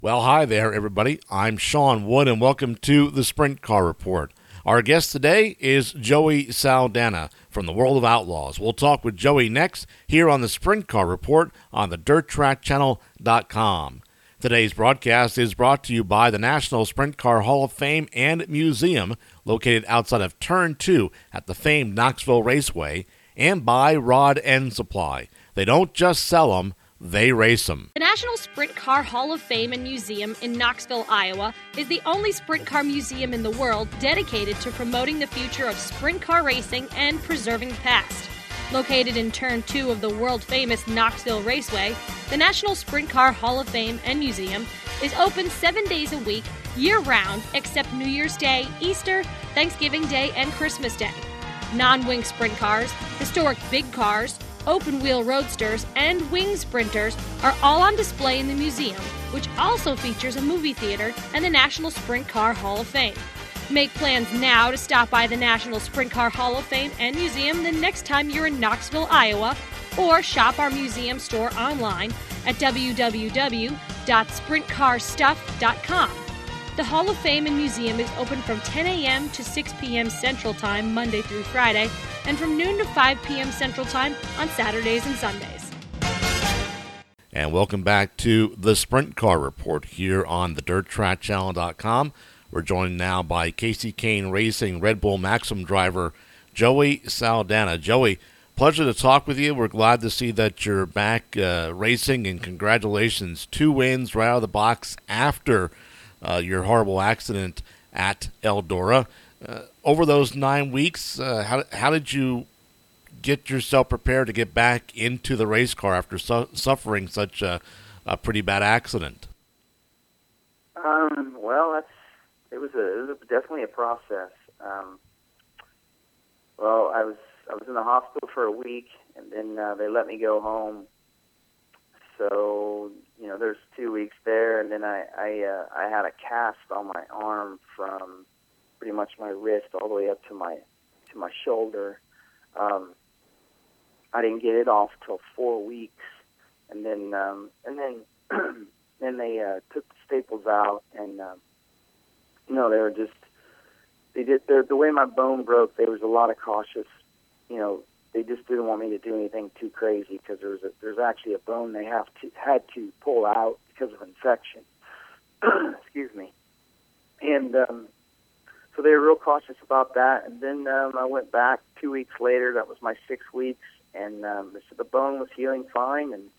Well, hi there, everybody. I'm Sean Wood, and welcome to the Sprint Car Report. Our guest today is Joey Saldana from the World of Outlaws. We'll talk with Joey next here on the Sprint Car Report on the DirtTrackChannel.com. Today's broadcast is brought to you by the National Sprint Car Hall of Fame and Museum, located outside of Turn 2 at the famed Knoxville Raceway, and by Rod End Supply. They don't just sell them, they race them. The National Sprint Car Hall of Fame and Museum in Knoxville, Iowa, is the only sprint car museum in the world dedicated to promoting the future of sprint car racing and preserving the past. Located in Turn 2 of the world-famous Knoxville Raceway, the National Sprint Car Hall of Fame and Museum is open 7 days a week, year-round, except New Year's Day, Easter, Thanksgiving Day, and Christmas Day. Non-wing sprint cars, historic big cars, open-wheel roadsters, and wing sprinters are all on display in the museum, which also features a movie theater and the National Sprint Car Hall of Fame. Make plans now to stop by the National Sprint Car Hall of Fame and Museum the next time you're in Knoxville, Iowa, or shop our museum store online at www.sprintcarstuff.com. The Hall of Fame and Museum is open from 10 a.m. to 6 p.m. Central Time, Monday through Friday, and from noon to 5 p.m. Central Time on Saturdays and Sundays. And welcome back to the Sprint Car Report here on the DirtTrackChannel.com. We're joined now by Kasey Kahne Racing Red Bull Maxim driver Joey Saldana. Joey, pleasure to talk with you. We're glad to see that you're back racing, and congratulations. 2 wins right out of the box after your horrible accident at Eldora. Over those 9 weeks, how did you get yourself prepared to get back into the race car after suffering such a pretty bad accident? Well, it was definitely a process. Well, I was in the hospital for a week, and then they let me go home. So there's 2 weeks there, and then I had a cast on my arm from pretty much my wrist all the way up to my shoulder. I didn't get it off till 4 weeks, and then then they took the staples out, and they were just the way my bone broke. There was a lot of cautious, They just didn't want me to do anything too crazy because there's actually a bone they had to pull out because of infection. Excuse me. And so they were real cautious about that. And then I went back 2 weeks later. That was my 6 weeks, and they said the bone was healing fine, and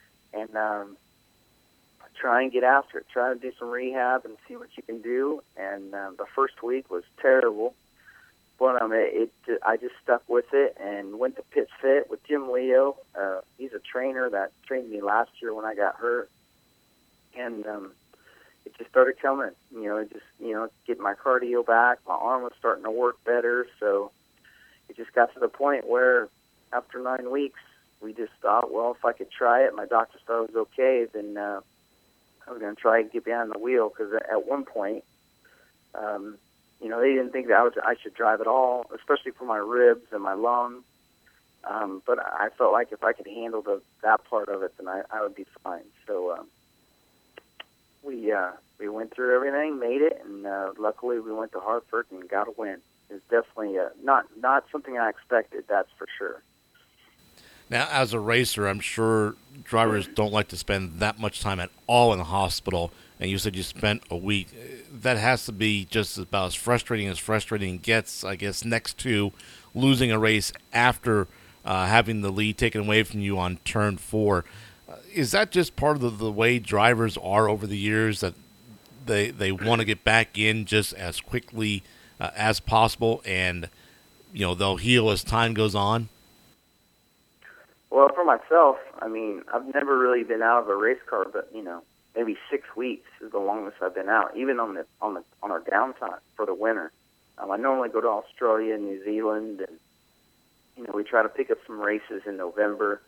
try and get after it. Try to do some rehab and see what you can do. And the first week was terrible. But I just stuck with it and went to Pit Fit with Jim Leo. He's a trainer that trained me last year when I got hurt, and it just started coming. Get my cardio back. My arm was starting to work better, so it just got to the point where after 9 weeks, we just thought, well, if I could try it, my doctor thought it was okay, then I was going to try and get behind the wheel because at one point. They didn't think that I should drive at all, especially for my ribs and my lung. But I felt like if I could handle that part of it, then I would be fine. So we went through everything, made it, and luckily we went to Hartford and got a win. It's definitely not something I expected, that's for sure. Now, as a racer, I'm sure drivers don't like to spend that much time at all in the hospital, and you said you spent a week. That has to be just about as frustrating gets, I guess, next to losing a race after having the lead taken away from you on turn 4. Is that just part of the way drivers are over the years, that they want to get back in just as quickly as possible, and they'll heal as time goes on? Well, for myself, I've never really been out of a race car, but maybe 6 weeks is the longest I've been out, even on our downtime for the winter. I normally go to Australia and New Zealand, and we try to pick up some races in November.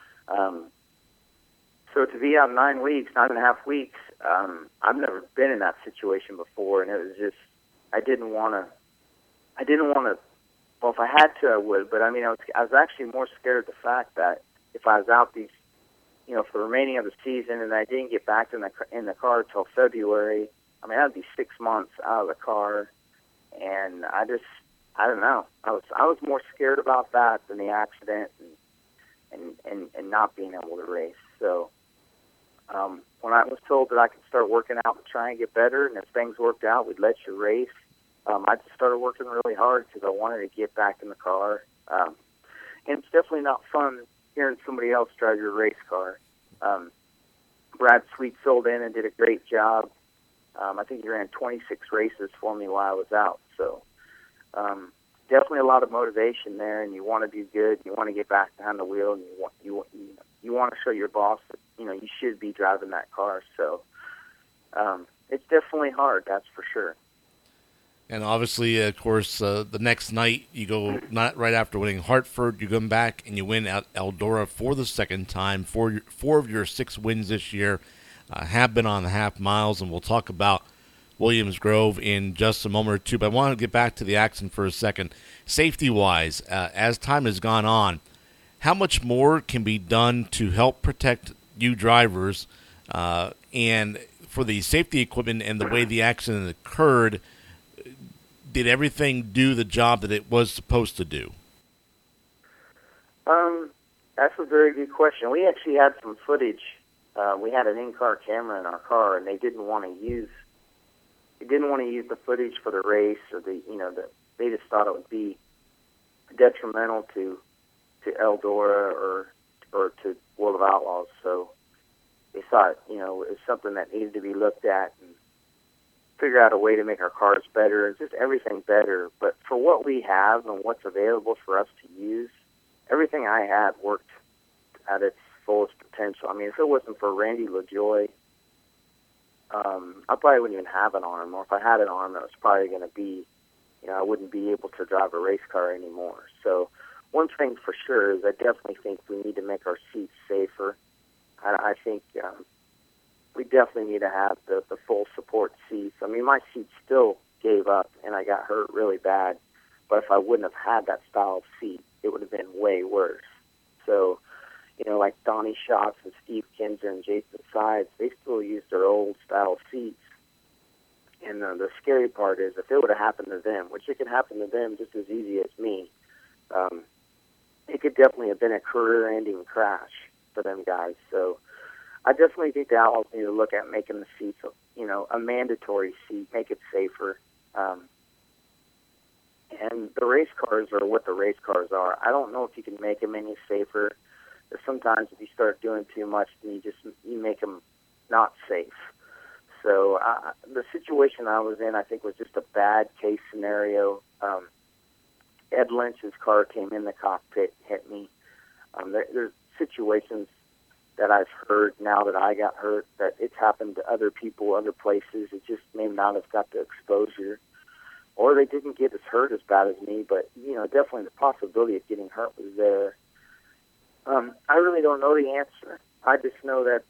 So to be out 9 weeks, 9.5 weeks, I've never been in that situation before, and it was just I didn't want to. Well, if I had to, I would. But I was actually more scared of the fact that if I was out these for the remaining of the season, and I didn't get back in the car till February. I mean, that'd be 6 months out of the car, and I don't know. I was more scared about that than the accident and not being able to race. So when I was told that I could start working out and try and get better, and if things worked out, we'd let you race, I just started working really hard because I wanted to get back in the car. And it's definitely not fun hearing somebody else drive your race car. Brad Sweet filled in and did a great job. I think he ran 26 races for me while I was out. So definitely a lot of motivation there, and you want to do good. You want to get back behind the wheel, and you want to show your boss that you should be driving that car. So it's definitely hard, that's for sure. And obviously, of course, the next night you go, not right after winning Hartford, you come back and you win at Eldora for the second time. Four of your 6 wins this year have been on the half miles, and we'll talk about Williams Grove in just a moment or two. But I want to get back to the accident for a second. Safety-wise, as time has gone on, how much more can be done to help protect you drivers and for the safety equipment and the way the accident occurred? Did everything do the job that it was supposed to do? That's a very good question. We actually had some footage. We had an in-car camera in our car, and they didn't want to use the footage for the race, or they just thought it would be detrimental to Eldora or to World of Outlaws. So they thought it was something that needed to be looked at and figure out a way to make our cars better and just everything better. But for what we have and what's available for us to use, everything I had worked at its fullest potential. I mean, if it wasn't for Randy LaJoy, I probably wouldn't even have an arm. Or if I had an arm, it was probably going to be, I wouldn't be able to drive a race car anymore. So one thing for sure is I definitely think we need to make our seats safer. I think we definitely need to have the full support seats. I mean, my seat still gave up, and I got hurt really bad. But if I wouldn't have had that style of seat, it would have been way worse. So, like Donnie Schatz and Steve Kinzer and Jason Sides, they still use their old style seats. And the scary part is if it would have happened to them, which it could happen to them just as easy as me, it could definitely have been a career-ending crash for them guys. So I definitely think the Outlaws need to look at making the seats, a mandatory seat, make it safer. And the race cars are what the race cars are. I don't know if you can make them any safer. Sometimes if you start doing too much, then you make them not safe. So the situation I was in, I think, was just a bad case scenario. Ed Lynch's car came in the cockpit, hit me. There's situations that I've heard now that I got hurt that it's happened to other people, other places. It just may not have got the exposure, or they didn't get as hurt as bad as me. But definitely the possibility of getting hurt was there. I really don't know the answer. I just know that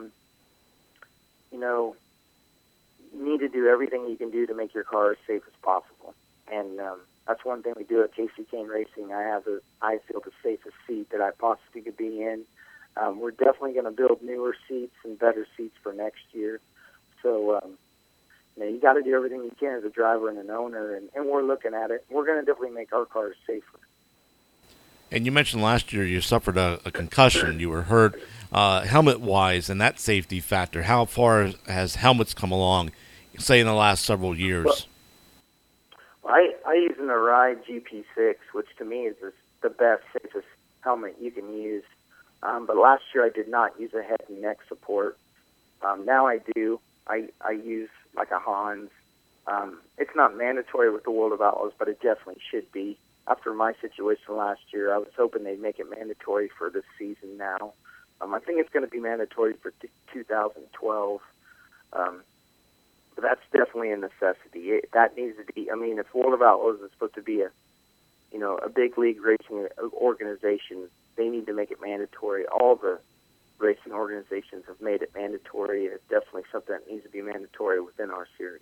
you need to do everything you can do to make your car as safe as possible, and that's one thing we do at Casey Kane Racing. I feel the safest seat that I possibly could be in. We're definitely going to build newer seats and better seats for next year. So, you got to do everything you can as a driver and an owner, and we're looking at it. We're going to definitely make our cars safer. And you mentioned last year you suffered a concussion. You were hurt helmet-wise, and that safety factor. How far has helmets come along, say, in the last several years? Well, I use an Arai GP6, which to me is the best, safest helmet you can use. But last year I did not use a head and neck support. Now I do. I use like a Hans. It's not mandatory with the World of Outlaws, but it definitely should be. After my situation last year, I was hoping they'd make it mandatory for this season now. I think it's going to be mandatory for 2012. But that's definitely a necessity. That needs to be. I mean, if World of Outlaws is supposed to be a big league racing organization, they need to make it mandatory. All the racing organizations have made it mandatory. It's definitely something that needs to be mandatory within our series.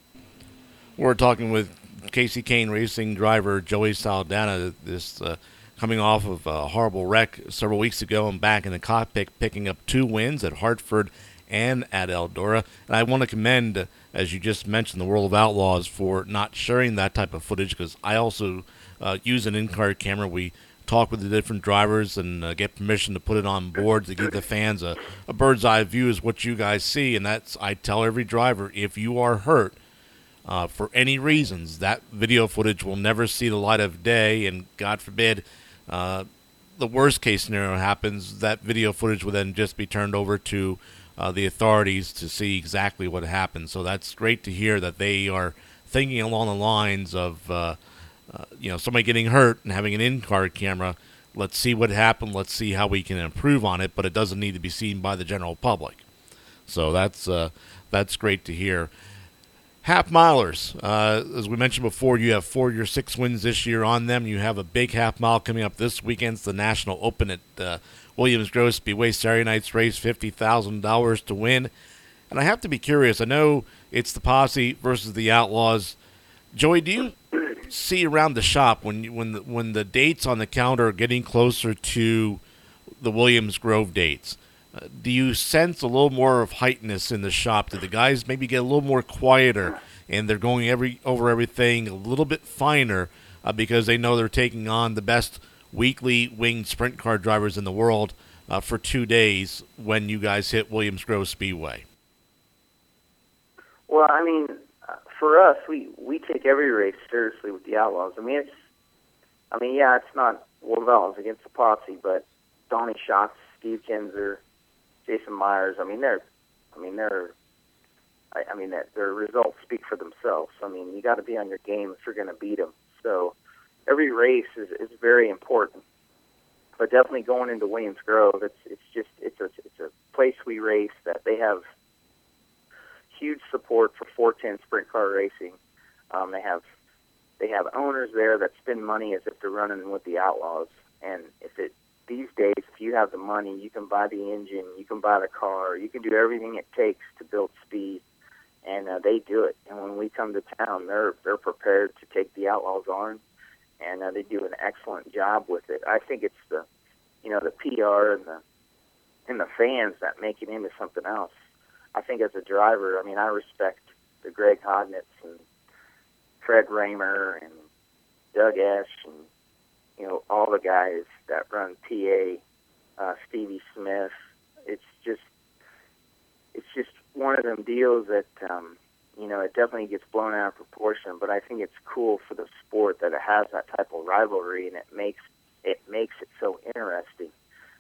We're talking with Casey Kane Racing driver Joey Saldana this coming off of a horrible wreck several weeks ago and back in the cockpit, picking up 2 wins at Hartford and at Eldora. And I want to commend, as you just mentioned, the World of Outlaws for not sharing that type of footage, because I also use an in-car camera. We talk with the different drivers and get permission to put it on board to give the fans a bird's eye view is what you guys see. And that's, I tell every driver, if you are hurt for any reasons, that video footage will never see the light of day, and God forbid the worst case scenario happens, that video footage will then just be turned over to the authorities to see exactly what happened. So that's great to hear that they are thinking along the lines of somebody getting hurt and having an in-car camera. Let's see what happened. Let's see how we can improve on it, but it doesn't need to be seen by the general public. So that's great to hear. Half milers, as we mentioned before, you have 4 of your 6 wins this year on them. You have a big half mile coming up this weekend. It's the National Open at Williams Grove Speedway. Saturday night's race, $50,000 to win. And I have to be curious. I know it's the Posse versus the Outlaws. Joey, do you see around the shop when the dates on the calendar are getting closer to the Williams Grove dates? Do you sense a little more of heightness in the shop? Do the guys maybe get a little more quieter and they're going over everything a little bit finer because they know they're taking on the best weekly winged sprint car drivers in the world for 2 days when you guys hit Williams Grove Speedway? Well, I mean, for us, we take every race seriously with the Outlaws. It's not World of Outlaws against the Posse, but Donnie Schatz, Steve Kinzer, Jason Myers. Their results speak for themselves. You got to be on your game if you're going to beat them. So every race is very important. But definitely going into Williams Grove, it's a place we race that they have huge support for 410 sprint car racing. They have owners there that spend money as if they're running with the Outlaws, and these days, if you have the money, you can buy the engine, you can buy the car, you can do everything it takes to build speed, and they do it. And when we come to town, they're prepared to take the Outlaws on, and they do an excellent job with it. I think it's the PR and the fans that make it into something else. I think as a driver, I respect the Greg Hodnitz and Fred Raymer and Doug Esch and all the guys that run PA, Stevie Smith. It's just one of them deals that it definitely gets blown out of proportion. But I think it's cool for the sport that it has that type of rivalry, and it makes it so interesting.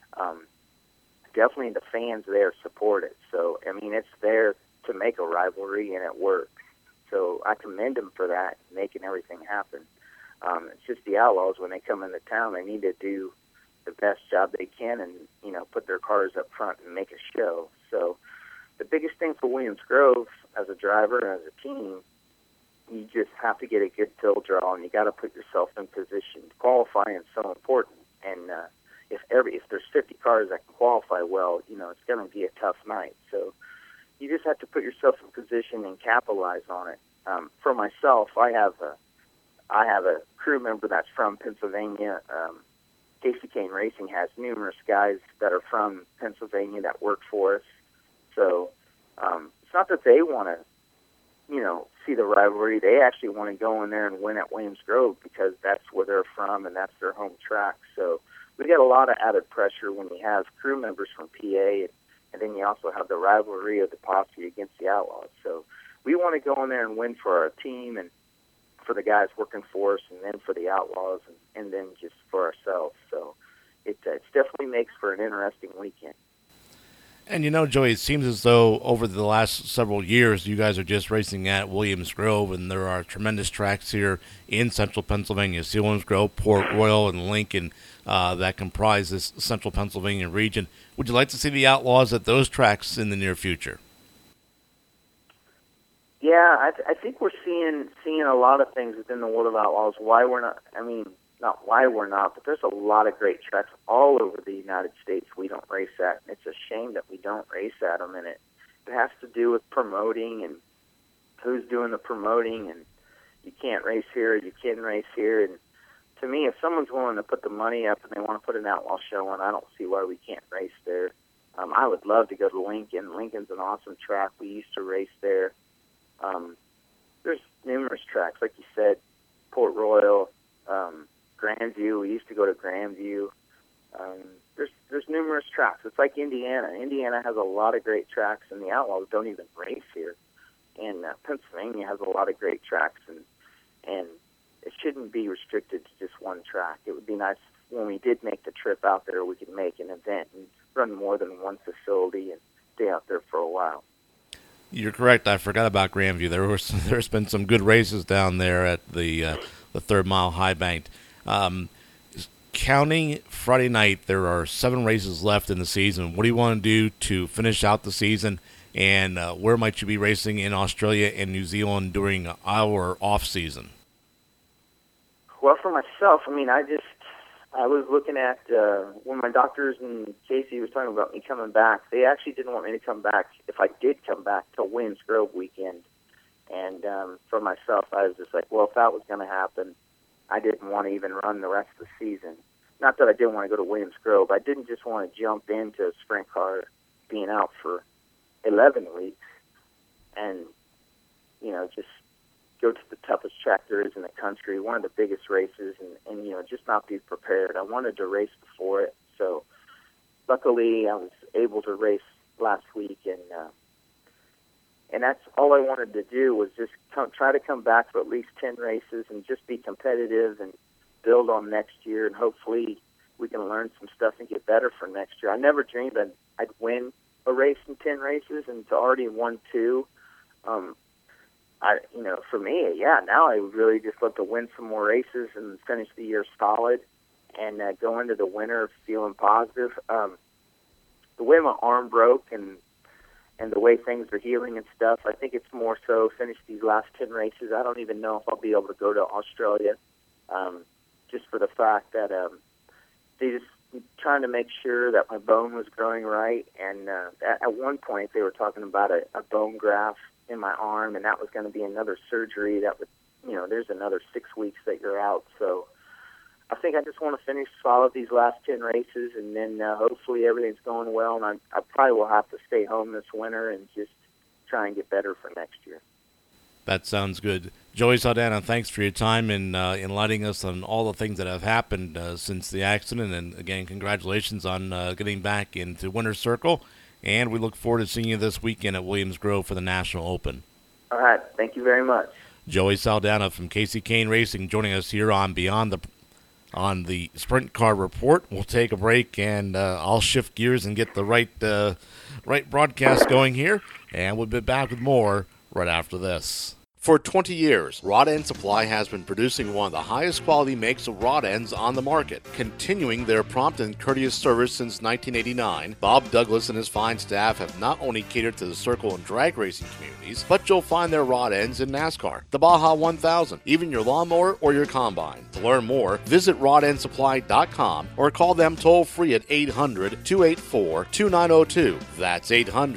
Definitely the fans there support it. So it's there to make a rivalry, and it works. So I commend them for that, making everything happen. It's just the Outlaws, when they come into town, they need to do the best job they can and, put their cars up front and make a show. So the biggest thing for Williams Grove as a driver and as a team, you just have to get a good fill draw, and you got to put yourself in position. Qualifying is so important, and if there's 50 cars that can qualify well, it's going to be a tough night. So you just have to put yourself in position and capitalize on it. For myself, I have a crew member that's from Pennsylvania. Casey Kane Racing has numerous guys that are from Pennsylvania that work for us. So it's not that they want to, see the rivalry. They actually want to go in there and win at Williams Grove because that's where they're from and that's their home track. So we get a lot of added pressure when you have crew members from PA, and then you also have the rivalry of the Posse against the Outlaws. So we want to go in there and win for our team and for the guys working for us, and then for the Outlaws, and then just for ourselves. So it definitely makes for an interesting weekend. And Joey, it seems as though over the last several years, you guys are just racing at Williams Grove, and there are tremendous tracks here in central Pennsylvania, Williams Grove, Port Royal, and Lincoln, that comprise this central Pennsylvania region. Would you like to see the Outlaws at those tracks in the near future? Yeah, I think we're seeing a lot of things within the World of Outlaws. Why we're not, not why we're not, but there's a lot of great tracks all over the United States we don't race at. It's a shame that we don't race at them, and it has to do with promoting and who's doing the promoting, and you can't race here, you can race here, and to me, if someone's willing to put the money up and they want to put an outlaw show on, I don't see why we can't race there. I would love to go to Lincoln. Lincoln's an awesome track. We used to race there. There's numerous tracks, like you said, Port Royal, Grandview. We used to go to Grandview. There's numerous tracks. It's like Indiana. Indiana has a lot of great tracks, and the Outlaws don't even race here. And Pennsylvania has a lot of great tracks, and it shouldn't be restricted to just one track. It would be nice when we did make the trip out there, we could make an event and run more than one facility and stay out there for a while. You're correct. I forgot about Grandview. There's been some good races down there at the 3rd Mile High Bank. Counting Friday night, there are 7 races left in the season. What do you want to do to finish out the season, and where might you be racing in Australia and New Zealand during our off season? Well, for myself, I was looking at when my doctors and Casey was talking about me coming back. They actually didn't want me to come back if I did come back till Williams Grove weekend. And for myself, I was just like, well, if that was going to happen, I didn't want to even run the rest of the season. Not that I didn't want to go to Williams Grove. I didn't just want to jump into a sprint car being out for 11 weeks and, just go to the toughest track there is in the country, one of the biggest races, and just not be prepared. I wanted to race before it. So luckily I was able to race last week, and that's all I wanted to do was just try to come back for at least 10 races and just be competitive and build on next year, and hopefully we can learn some stuff and get better for next year. I never dreamed I'd win a race in 10 races, and to already won 2. For me, now I would really just love to win some more races and finish the year solid and go into the winter feeling positive. The way my arm broke and the way things are healing and stuff, I think it's more so finish these last 10 races. I don't even know if I'll be able to go to Australia, just for the fact that they just trying to make sure that my bone was growing right. And at one point they were talking about a bone graft in my arm, and that was going to be another surgery that would, there's another 6 weeks that you're out. So I think I just want to finish solid these last 10 races, and then hopefully everything's going well, and I probably will have to stay home this winter and just try and get better for next year. That sounds good. Joey Saldana, thanks for your time and enlightening us on all the things that have happened since the accident, and again, congratulations on getting back into Winner's Circle. And we look forward to seeing you this weekend at Williams Grove for the National Open. All right. Thank you very much. Joey Saldana from Casey Kane Racing joining us here on on the Sprint Car Report. We'll take a break, and I'll shift gears and get the right broadcast going here. And we'll be back with more right after this. For 20 years, Rod End Supply has been producing one of the highest quality makes of rod ends on the market. Continuing their prompt and courteous service since 1989, Bob Douglas and his fine staff have not only catered to the circle and drag racing communities, but you'll find their rod ends in NASCAR, the Baja 1000, even your lawnmower or your combine. To learn more, visit rodendsupply.com or call them toll-free at 800-284-2902. That's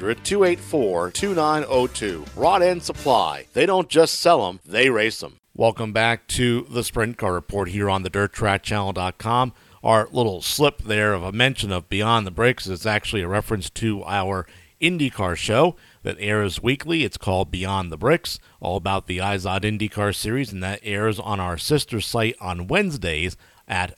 800-284-2902. Rod End Supply. They don't just sell them, they race them. Welcome back to the Sprint Car Report here on the DirtTrackChannel.com. Our little slip there of a mention of Beyond the Bricks is actually a reference to our IndyCar show that airs weekly. It's called Beyond the Bricks, all about the IZOD IndyCar series, and that airs on our sister site on Wednesdays at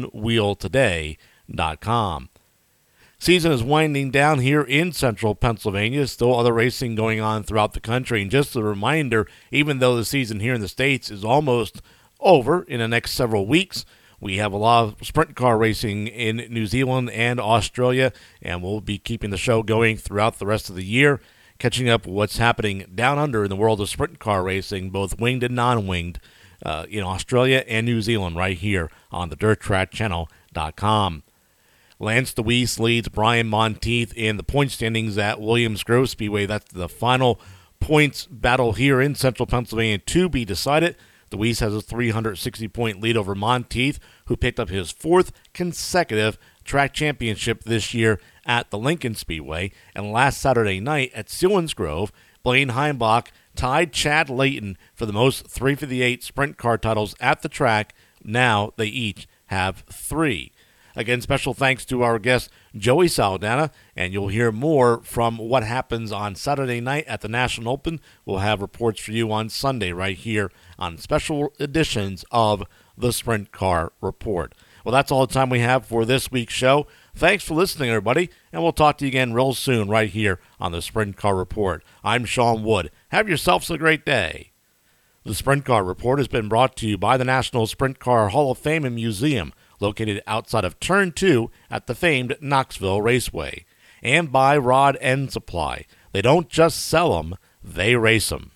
OpenWheelToday.com. Season is winding down here in central Pennsylvania. Still other racing going on throughout the country. And just a reminder, even though the season here in the States is almost over in the next several weeks, we have a lot of sprint car racing in New Zealand and Australia, and we'll be keeping the show going throughout the rest of the year, catching up with what's happening down under in the world of sprint car racing, both winged and non-winged, in Australia and New Zealand right here on the DirtTrackChannel.com. Lance Deweese leads Brian Monteith in the point standings at Williams Grove Speedway. That's the final points battle here in central Pennsylvania to be decided. Deweese has a 360-point lead over Monteith, who picked up his 4th consecutive track championship this year at the Lincoln Speedway. And last Saturday night at Selinsgrove, Blaine Heimbach tied Chad Layton for the most 358 sprint car titles at the track Now they each have 3. Again, special thanks to our guest, Joey Saldana, and you'll hear more from what happens on Saturday night at the National Open. We'll have reports for you on Sunday right here on special editions of the Sprint Car Report. Well, that's all the time we have for this week's show. Thanks for listening, everybody, and we'll talk to you again real soon right here on the Sprint Car Report. I'm Sean Wood. Have yourselves a great day. The Sprint Car Report has been brought to you by the National Sprint Car Hall of Fame and Museum, located outside of Turn 2 at the famed Knoxville Raceway, and by Rod End Supply. They don't just sell them, they race them.